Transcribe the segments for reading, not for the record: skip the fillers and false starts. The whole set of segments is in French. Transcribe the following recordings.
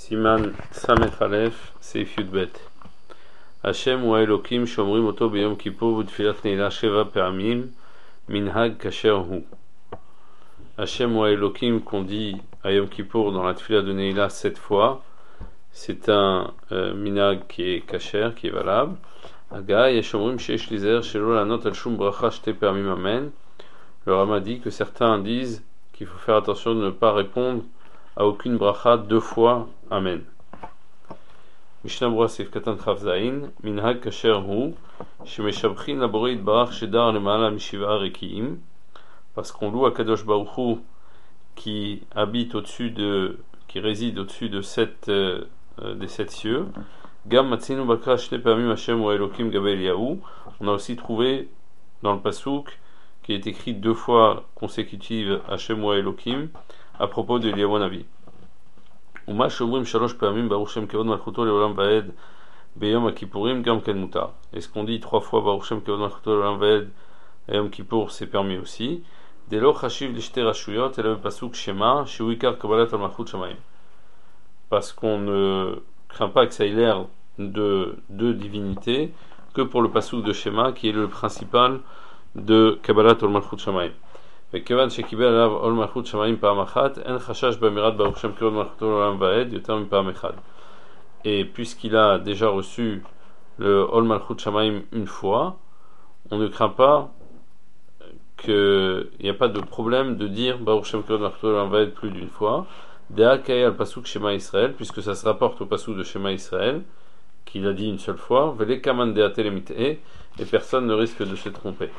Siman Samech Aleph Seif Yudbet. Hashem ou Elokim shomrim oto beyom kippur v'tfilat neila sheva pe'amim minhag kasher hu. Hashem ou Elokim qu'on dit à Yom Kippour dans la tfila de Neila 7 fois, c'est un minhag qui est kasher, qui est valable. Aga yeshomrim sheish lizer shelo lanot al shum bracha shte pe'amim amen. Le Rama dit que certains disent qu'il faut faire attention de ne pas répondre à aucune bracha 2 fois amen. Mishnah Brura Seif Katan Chav Zayin minhag kasher hu shemeshabchin laborei yitbarach shedar lema'ala mishiva rekiim, parce qu'on loue à Kadosh Baruch Hu qui habite au-dessus de, qui réside au-dessus de des 7 cieux. Gam matzinu bakra shne pamim Hashem ou Elokim gabe Eliyahu. On a aussi trouvé dans le pasuk qui est écrit 2 fois consécutives Hashem ou Elokim à propos de Eliyahu Navi. Uma shomrim shalosh pamim baruch Shem kevod malchuto leolam vaed beyom hakippurim gam ken mutar. Est-ce qu'on dit 3 fois baruch Shem kevod malchuto leolam vaed Yom Kippour, c'est permis aussi. Delo chashiv lishte rashuyot et le pasuk shema shu ikar kabbalat al malchut shamayim. Parce qu'on ne craint pas que ça ait l'air de divinité que pour le pasuk de shema qui est le principal de kabbalat al malchut shamayim. וכיוון שקיבל עליו עול מלכות שמיים פעם אחת, אין חשש באמירת ברוך שם כבוד מלכותו לעולם ועד יותר מפעם אחת. Et puisqu'il a déjà reçu le עול מלכות שמיים une fois, on ne craint pas qu'il n'y a pas de problème de dire ברוך שם כבוד מלכותו לעולם ועד plus d'une fois. Dea kaya al pasuk Shema Israël, puisque ça se rapporte au pasuk de Shema Israël, qu'il a dit une seule fois, vele kaman dea telemite, et personne ne risque de se tromper.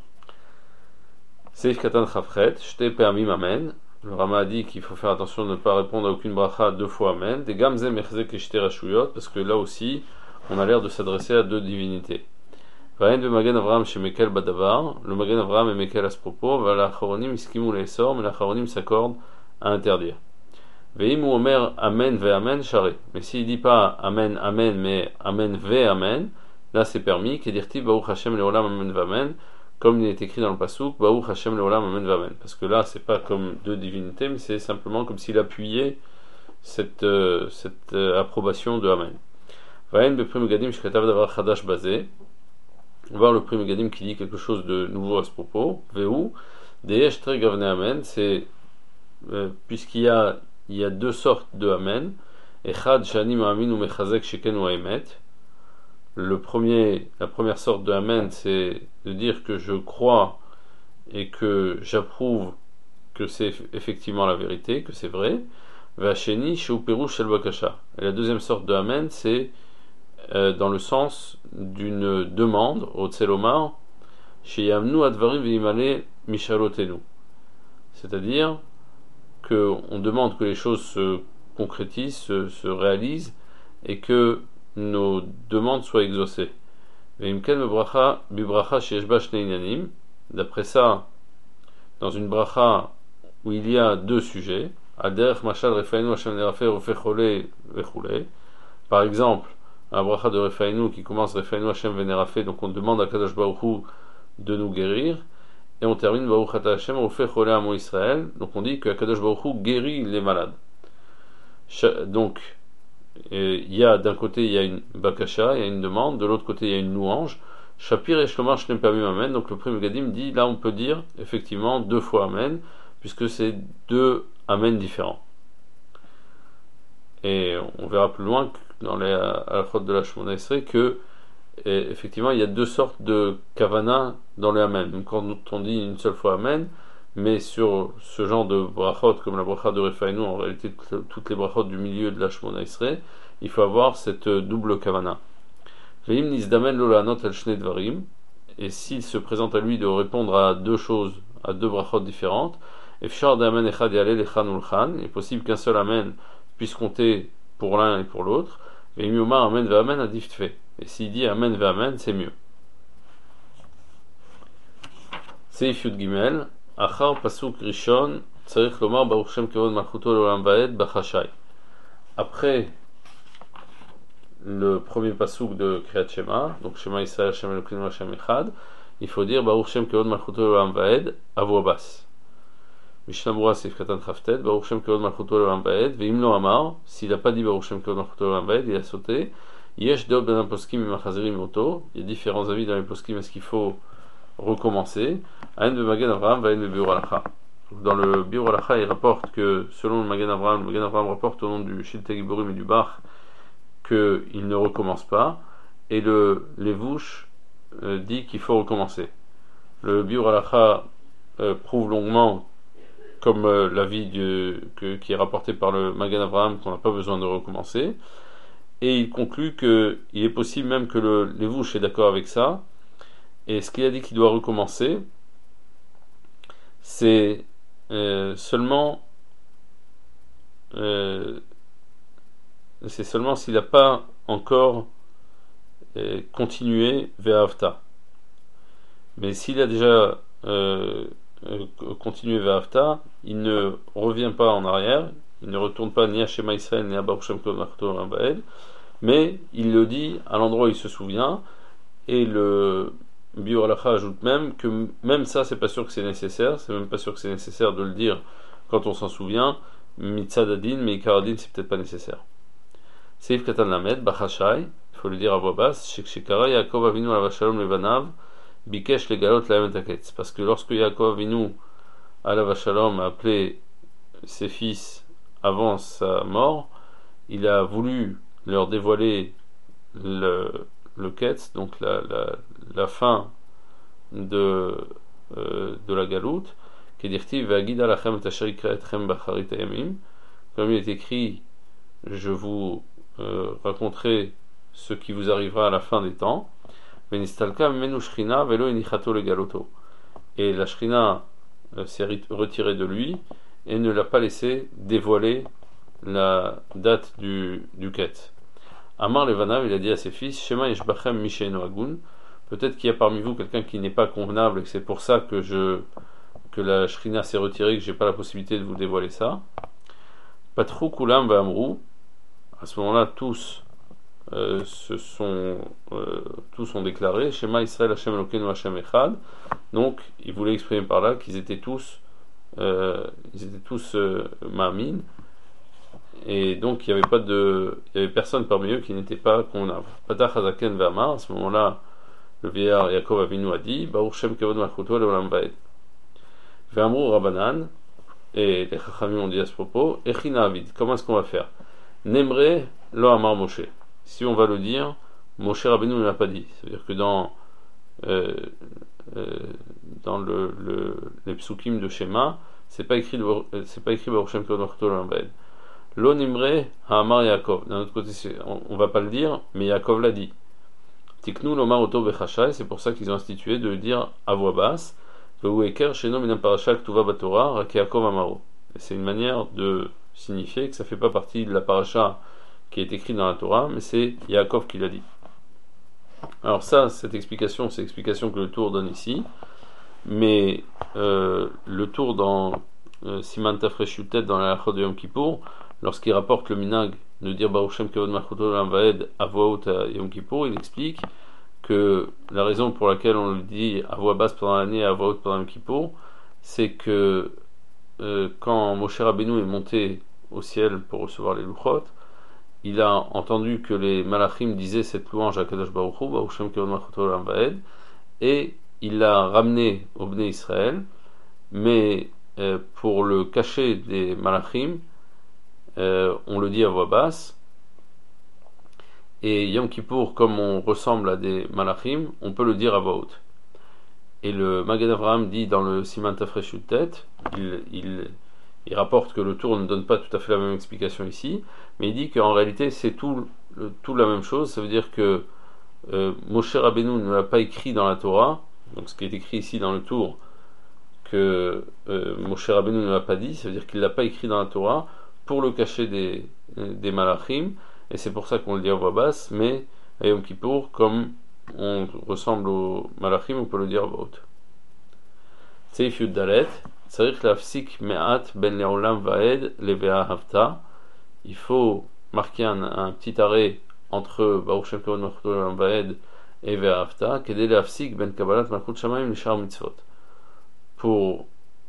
Seif Katan Chafret, Shte Pe'amim Amen. Le Rama a dit qu'il faut faire attention de ne pas répondre à aucune bracha 2 fois Amen. Des Gamze Mechzek et Shte Rashuyot, parce que là aussi, on a l'air de s'adresser à 2 divinités. Vayen de Magen Avraham chez Mekel Badavar, le Magen Avraham et Mekel à ce propos, va la Charonim Iskimu l'Essor, mais la Charonim s'accorde à interdire. Veim ou Omer Amen ve Amen Share. Mais s'il dit pas Amen Amen, mais Amen ve Amen, là c'est permis. Kedirti Baruch Hashem Leolam Amen ve Amen. Comme il est écrit dans le pasuk, Baruch Hashem Leolam Amen Vamen. Parce que là, c'est pas comme 2 divinités, mais c'est simplement comme s'il appuyait cette approbation de Amen. Vayen be Pri Megadim shkatav davar chadash bazé. On va voir le Pri Megadim qui dit quelque chose de nouveau à ce propos. Veu deyesh tre gavne Amen. C'est puisqu'il y a 2 sortes de Amen. Echad shani ma'amin u mechazek sheken u emet. La première sorte de Amen, c'est de dire que je crois et que j'approuve que c'est effectivement la vérité, que c'est vrai. Vacheni sheu perush shel bakasha. Et la deuxième sorte de Amen, c'est dans le sens d'une demande au Tselomar, sheyamnu advarim veimale mishalotenu. C'est-à-dire qu'on demande que les choses se concrétisent, se réalisent, et que nos demandes soient exaucées. D'après ça, dans une bracha où il y a 2 sujets, par exemple, la bracha de Refainu qui commence Refainu Hashem Venerafé, donc on demande à Kadosh Baruch Hu de nous guérir, et on termine Baruch Ata Hashem Rofeh Cholé Amo Israël, donc on dit que Kadosh Baruch Hu guérit les malades. Donc il y a d'un côté il y a une bakasha, il y a une demande, de l'autre côté il y a une louange. Shapir et Shlomar Shnem Pamim Amen. Donc le Pri Megadim dit là on peut dire effectivement 2 fois Amen, puisque c'est 2 Amen différents. Et on verra plus loin dans les halachot de la Shemona Esrei que effectivement il y a 2 sortes de kavana dans le Amen. Donc quand on dit une seule fois Amen, mais sur ce genre de brachot, comme la bracha de Refainu, en réalité toutes les brachot du milieu de la Shemona Esrei, il faut avoir cette double kavana. Veim nizdamen lo la'anot el shnei dvarim, et s'il se présente à lui de répondre à 2 choses, à 2 brachot différentes, efshar de amen echad yaleh lechan ulchan, il est possible qu'un seul amen puisse compter pour l'un et pour l'autre. Veim yomar amen ve amen adif tfeh, et s'il dit amen ve amen, c'est mieux. Seif Yud Gimel. Achar pasuk rishon tzarich lomar baruch Shem kevod malchuto leolam vaed bachashai. Après le premier pasuk de Kriyat Shema, donc Shema Israël Shem Elokeinu Hashem Echad, il faut dire baruch Shem kevod malchuto leolam vaed à voix basse. Mishnah Berurah Seif Katan Chaftet, Baruch Shem Kevod Malchuto Leolam Vaed, Ve'im Lo Amar, s'il n'a pas dit Baruch Shem Kevod Malchuto Leolam Vaed, il a sauté. Yesh Deot Ben Poskim Imachazerim Oto, il y a différents avis dans les poskim, est-ce qu'il faut recommencer? Aen Be Magen Avraham, Vaen Be Biur Halacha. Dans le Biur Halacha, il rapporte que, selon le Magen Avraham rapporte au nom du Shiltei Giborim et du Bach, qu'il ne recommence pas, et le Levouche dit qu'il faut recommencer. Le Biur Halacha prouve longuement, comme l'avis qui est rapporté par le Magen Avraham, qu'on n'a pas besoin de recommencer, et il conclut qu'il est possible même que le Levouche est d'accord avec ça, et ce qu'il a dit qu'il doit recommencer, c'est seulement s'il n'a pas encore continué Ve'avta. Mais s'il a déjà continué Ve'avta, il ne revient pas en arrière, il ne retourne pas ni à Shema Israël ni à Baruch Shem Kevod Malchuto Leolam Vaed, mais il le dit à l'endroit où il se souvient, et le Biur Halacha ajoute même que même ça, c'est pas sûr que c'est nécessaire, c'est même pas sûr que c'est nécessaire de le dire quand on s'en souvient. Mitzad Adin, mais Ikar Adin, c'est peut-être pas nécessaire. Seif Katan Lamed, Bachashai, il faut le dire à voix basse, Shekshekara Yaakov Avinu Alav Shalom Levanav, Bikesh Legalot Lahem et Haketz. Parce que lorsque Yaakov Avinu Alav Shalom a appelé ses fils avant sa mort, il a voulu leur dévoiler le Ketz, donc la fin de la galoute, qui est dirtiv Vagida Lachem Tasher Ikreetchem Bacharit Ayamim, comme il est écrit, je vous raconterai ce qui vous arrivera à la fin des temps. Venistalka Menu Shrina Velo Enichato le Galoto. Et la Shrina s'est retirée de lui et ne l'a pas laissé dévoiler la date du Ketz. Amar Levanav, il a dit à ses fils, Shema Yeshbachem Misheinu Agun, peut-être qu'il y a parmi vous quelqu'un qui n'est pas convenable et que c'est pour ça que la Shrina s'est retirée, que j'ai pas la possibilité de vous dévoiler ça. Patrou Kulam Va'amrou, à ce moment-là, tous ont déclaré, Shema Israël Hashem Elokeinu Hashem Echad, donc ils voulaient exprimer par là qu'ils étaient tous Ma'amin, et donc il y avait personne parmi eux qui n'était pas convenable. Patach Hazaken Ve'amar, à ce moment-là, le vieillard Yaakov Avinu a dit, Baruch Shem Kevod Malchuto Leolam Vaed. Ve'amrou Rabbanan, et les Chachamim ont dit à ce propos, Echina Avid, comment est-ce qu'on va faire? Nemre Lo Amar Moshe. Si on va le dire, Moshe Rabbeinu ne l'a pas dit. C'est-à-dire que dans les psukim de Shema, c'est pas écrit Baruch Shem Kevod Malchuto Leolam Vaed. Lo Nimre Ha'amar Yaakov. D'un autre côté, on va pas le dire, mais Yaakov l'a dit. Tiknu Lomar Oto Bechashai, c'est pour ça qu'ils ont institué de le dire à voix basse. Ve'ueker Sheno Minam Parasha Ktuva Batorah Rak Yaakov Amaro. C'est une manière de signifier que ça fait pas partie de la parasha qui est écrite dans la Torah, mais c'est Yaakov qui l'a dit. Alors ça, cette explication, c'est l'explication que le Tour donne ici, mais le Tour dans Siman Tafresh Yutet dans la Halachot de Yom Kippour, lorsqu'il rapporte le minag de dire Baruch Shem Kevod Malchuto Leolam Vaed à voix haute à Yom Kippour, il explique que la raison pour laquelle on le dit à voix basse pendant l'année et à voix haute pendant Yom Kippour, c'est que quand Moshe Rabbeinu est monté au ciel pour recevoir les Luchot, il a entendu que les Malachim disaient cette louange à Kadosh Baruch Hu, Baruch Shem Kevod Malchuto Leolam Vaed, et il l'a ramené au Bnei Israël, mais pour le cacher des Malachim, on le dit à voix basse, et Yom Kippour, comme on ressemble à des Malachim, on peut le dire à voix haute. Et le Magen Avraham dit dans le Siman Tafresh Yutet, il rapporte que le Tour ne donne pas tout à fait la même explication ici, mais il dit qu'en réalité c'est tout la même chose. Ça veut dire que Moshe Rabbeinu ne l'a pas écrit dans la Torah, donc ce qui est écrit ici dans le Tour, que Moshe Rabbeinu ne l'a pas dit, ça veut dire qu'il ne l'a pas écrit dans la Torah pour le cacher des Malachim, et c'est pour ça qu'on le dit à voix basse, mais à Yom Kippour, comme on ressemble aux Malachim, on peut le dire à voix haute. Seif Yud Dalet, Tzarich Lafsik Me'at Ben Leolam Vaed Leve'ahavta. Il faut marquer un petit arrêt entre Baruch Shem Kevod Malchuto Leolam Vaed et Ve'ahavta, Kedei Lafsik Ben Kabbalat Malchut Shamayim Lishar Mitzvot. Pour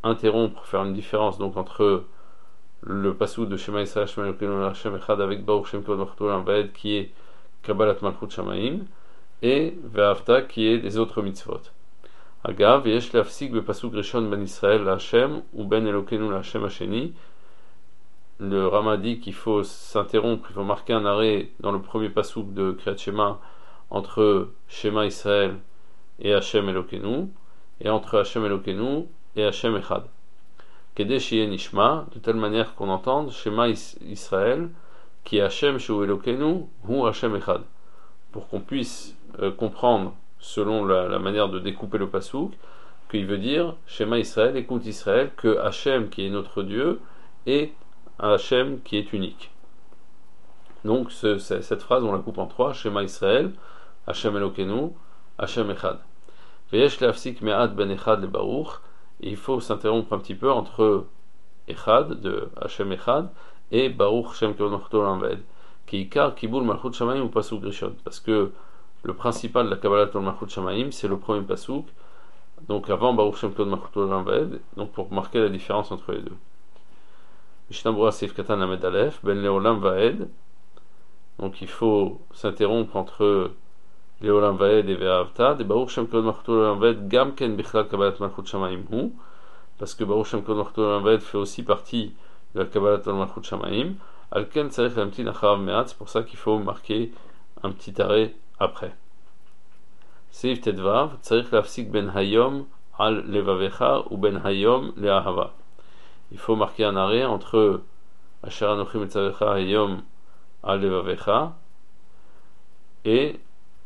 interrompre, faire une différence donc entre le passouk de Shema Israël Shema Elokeinu Hashem Echad avec Baruch Shem Kevod Malchut Olam Vaed qui est Kabbalat Malchut Shamayim et Ve'ahavta qui est les autres mitzvot. Agav, yesh le'afsik bepasuk rishon ben Israël Hashem ou ben Elokeinu Hashem Hasheni. Le Rama dit qu'il faut s'interrompre, il faut marquer un arrêt dans le premier pasuk de Kriyat Shema entre Shema Israël et Hashem Elokeinu, et entre Hashem Elokeinu et Hashem Echad. Kedei sheyeh nishma, de telle manière qu'on entende Shema Israël, qui est Hashem Shu Elokeinu, ou Hashem Echad, pour qu'on puisse comprendre, selon la manière de découper le pasuk, qu'il veut dire Shema Israël, écoute Israël, que Hashem, qui est notre Dieu, est un Hashem qui est unique. Donc cette phrase on la coupe en trois, Shema Israël, Hashem Elokeinu, Hashem Echad. Veyesh le'afsik me'at ben Echad le Baruch, et il faut s'interrompre un petit peu entre Echad, de Hashem Echad, et Baruch Shem Kevod Malchut Olam Vaed, qui ikar kibul Malchut Shamayim ou pasuk rishon, parce que le principal de la Kabbalat Malchut Shamayim c'est le premier pasuk, donc avant Baruch Shem Kevod Malchut Olam Vaed, donc pour marquer la différence entre les deux. Mishnah Berurah Seif Katan Lamed Aleph Ben Leolam Vaed, donc il faut s'interrompre entre Leolam Vaed et Ve'ahavta, de Baruch Shem Kevod Malchut Olam Vaed Gam Ken Bichlal Kabbalat Malchut Shamayim Hu, parce que Baruch Shem Kevod Malchut Olam Vaed fait aussi partie de la Kabbalat Malchut Shamayim. Alken Tzarich Lamtin Acharav Me'at, c'est pour ça qu'il faut marquer un petit arrêt après. Seif Tedvav Tzarich Lafsik Ben Hayom Al Levavecha ou Ben Hayom Le'ahava. Il faut marquer un arrêt entre Asher Anochi Metzavecha Hayom Al Levavecha et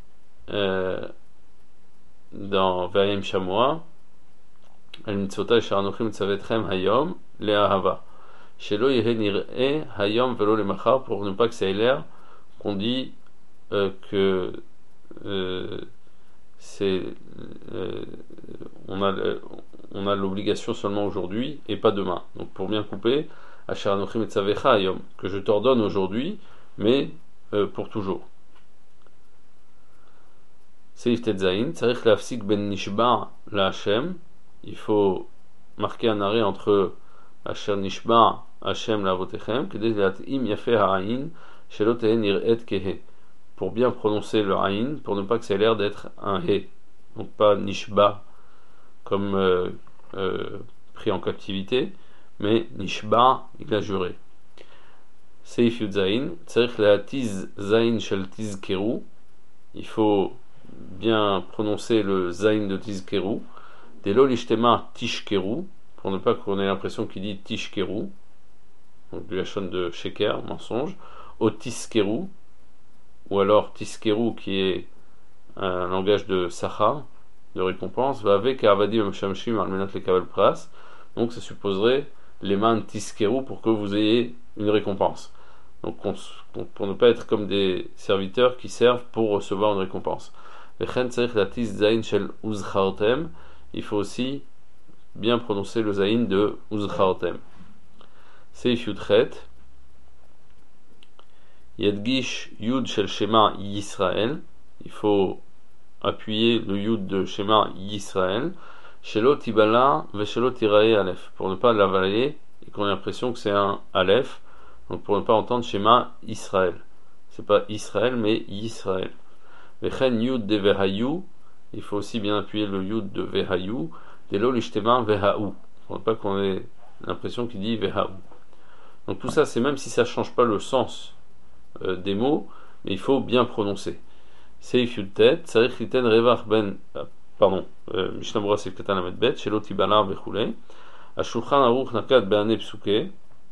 dans Vayim Shamoa El Mitzvota Asher Anochi Metzavetchem Hayom Le'ahava. Shelo Yehe Nir'e Hayom Velo Lemachar, pour ne pas que ça ait l'air qu'on dit que on a l'obligation seulement aujourd'hui et pas demain. Donc pour bien couper, Asher Anochi Metzavecha Hayom, que je t'ordonne aujourd'hui, mais pour toujours. Seif Tetzain, Tzarich Lafsik Ben Nishba La Hashem, il faut marquer un arrêt entre Asher Nishba Hashem La Avotechem, Kedei Lat'im Yafeh Ha'ayin, Shelo Tehe Nir'et Kehe, pour bien prononcer le Aïn, pour ne pas que ça ait l'air d'être un He, donc pas Nishba comme pris en captivité, mais Nishba, il a juré. Seif Yudzain, Tzarich La'atiz Zain Shel Tizkeru, il faut bien prononcer le Zain de Tizkeru, Delo Lishtema Tishkeru, pour ne pas qu'on ait l'impression qu'il dit Tishkeru, donc du lachon de Sheker, mensonge, au Tiskeru, ou alors Tiskeru qui est un langage de Sacha, de récompense, va avec Avadim Shamshim Almenat le Kavel Pras, donc ça supposerait les man Tiskeru pour que vous ayez une récompense. Donc pour ne pas être comme des serviteurs qui servent pour recevoir une récompense. Il faut aussi bien prononcer le zayin de Uzchartem. Seif Yudchet Yadgish Yud Shel Shema Yisrael, il faut appuyer le Yud de Shema Yisrael, Shelo Tibala Veshelo Tirae Aleph, pour ne pas l'avaler et qu'on ait l'impression que c'est un Aleph, donc pour ne pas entendre Shema Israël. C'est pas Israël mais Yisrael. Vechen Yud de Vehayu, il faut aussi bien appuyer le Yud de Vehayu, Delo Lishtema Vehaou, pour ne pas qu'on ait l'impression qu'il dit Vehaou. Donc tout ça, c'est même si ça ne change pas le sens des mots, mais il faut bien prononcer. Seif Yudtet, Tzarich Liten Revach Ben, Mishnah Berurah Seif Katan Lamed Bet, Shelo Tibala Vechule, Ashulchan Aruch Nakat Be'ane Psuke,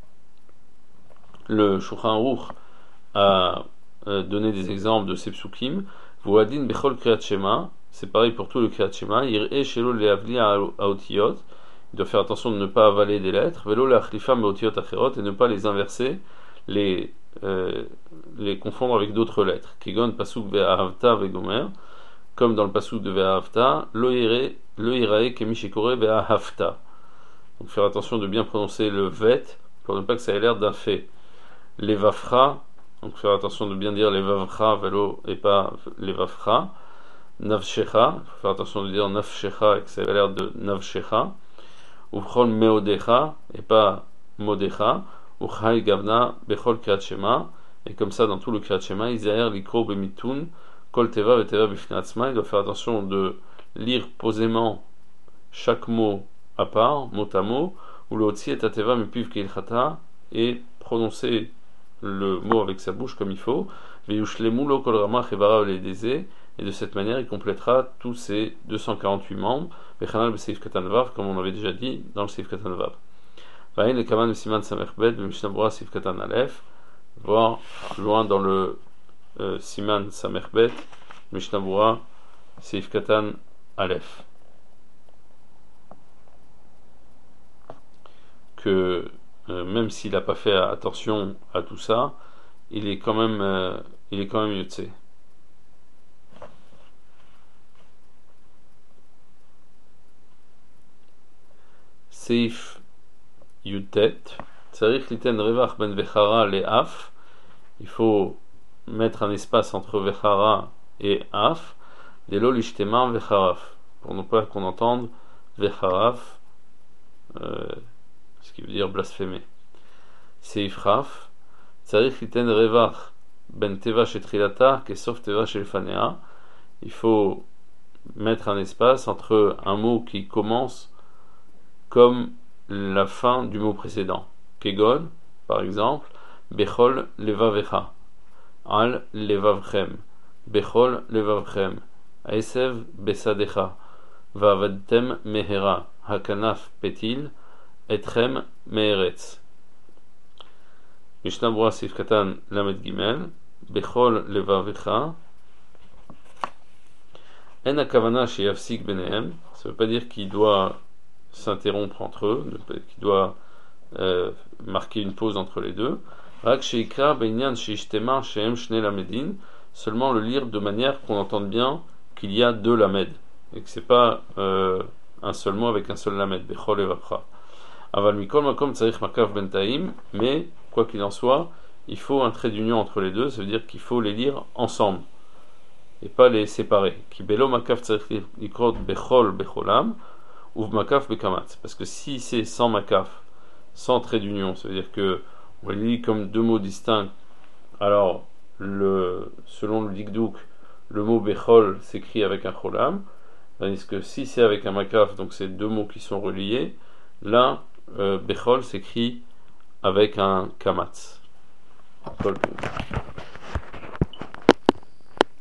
le Shulchan Aruch a donné des exemples de ces psukim. Vuadin Bechol Kriyat Shema, c'est pareil pour tout le Kriyat Shema, Yir'e Shelo Le'avli Aotiyot, il doit faire attention de ne pas avaler des lettres, Velo Le'achlifa Meotiyot Acherot, et ne pas les inverser, les confondre avec d'autres lettres. Kigon Pasuk Ve'ahavta Ve'gomer, comme dans le Pasuk de Ve'ahavta, Lo Yirae Kemi Shekore Ve'ahavta. Donc faire attention de bien prononcer le Vet, pour ne pas que ça ait l'air d'un fait. Les Vafra, donc faire attention de bien dire les Vavra, Velo, et pas les Vafra. Navshecha, il faut faire attention de dire Navshecha, et que ça ait l'air de Navshecha. Uvchol meodecha, et pas modecha, uchai gavna bechol kriyat shema, et comme ça dans tout le kriyat shema, Isaher likro bemitun, kol teva veteva bifnei atzma, il doit faire attention de lire posément chaque mot à part, mot à mot, ou le otsi et tateva mipiv keilchata, et prononcer le mot avec sa bouche comme il faut, veyushlemu lo kol rama chevara oledeze, et de cette manière il complétera tous ces 248 membres, vechanal b'seif katan vav, comme on avait déjà dit dans le seif katan vav. Vaïn le kaman siman samerbet, b'mishnah bura seif katan alef, voir loin dans le siman samerbet, mishnah bura seif katan alef. Que même s'il n'a pas fait attention à tout ça, il est quand même yotze. Seif yutet, tzarich liten revach ben vechara le af, il faut mettre un espace entre vechara et af, delo lishtemar vecharaf, pour ne pas qu'on entende vecharaf, ce qui veut dire blasphémer. Seif raf, tzarich liten revach ben teva shetrilata kesof teva shelfanea, il faut mettre un espace entre un mot qui commence comme la fin du mot précédent. Kegon, par exemple, bechol levavecha, al levavchem, bechol levavchem, aesev besadecha, vavadtem mehera, hakanaf petil, etrem meheretz. Mishnah bura seif katan lamed gimel, bechol levavecha, en akavana sheyafsik benehem, ça ne veut pas dire qu'il doit s'interrompre entre eux, qui doit marquer une pause entre les deux. Seulement le lire de manière qu'on entende bien qu'il y a deux lamed et que c'est pas un seul mot avec un seul lamed. Bechol evapra. Aval mikol makom tzarich makav bentaim, mais quoi qu'il en soit, il faut un trait d'union entre les deux, ça veut dire qu'il faut les lire ensemble et pas les séparer. Ki belo makav tzarich likrot bechol becholam. Ou makaf bekamatz, parce que si c'est sans makaf, sans trait d'union, ça veut dire que on les lit comme deux mots distincts. Alors, selon le dikdouk, le mot bechol s'écrit avec un cholam, tandis que si c'est avec un makaf, donc c'est deux mots qui sont reliés, là, bechol s'écrit avec un kamatz.